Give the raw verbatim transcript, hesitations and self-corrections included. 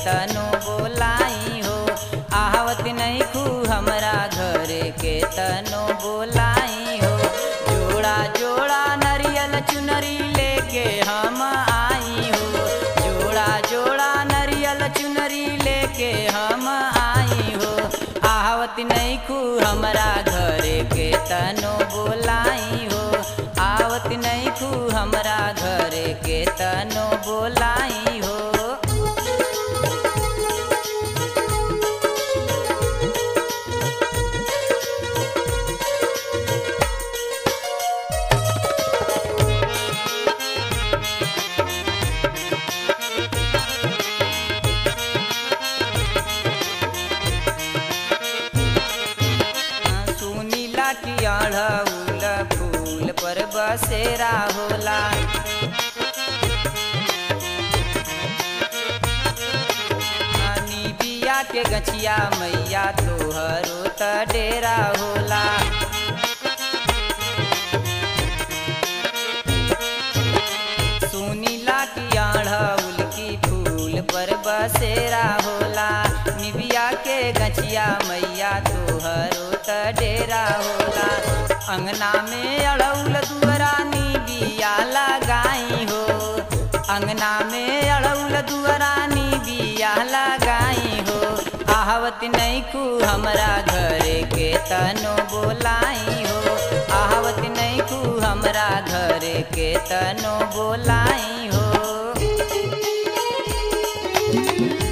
तनो बोलाई हो। आवत नहीं खू हमरा घरे के तनो बोलाई हो। जोड़ा जोड़ा नरियल चुनरी लेके हम आई हो। जोड़ा जोड़ा नरियल चुनरी लेके हम आई हो। आवत नहीं खू हमरा घरे के तनो बोलाई हो। आवत नहीं खू हमरा घरे के तनो बोलाई हो। सुनीला की अढ़उल फूल पर बसेरा होला। निबिया के गछिया मैया तोहरो त डेरा होला। सुनीला की अढ़उल की फूल पर बसेरा होला। निबिया के गछिया मैया तोहरो त डेरा होला। अंगना में अड़उल दुअरा निबिया लगाई हो। अंगना में अड़उल दुअरा निबिया लगाई हो। आवत नहीं खू हमरा घरे के तनो बोलाई हो। आवत नहीं खू हमरा घरे के तनो बोलाई हो।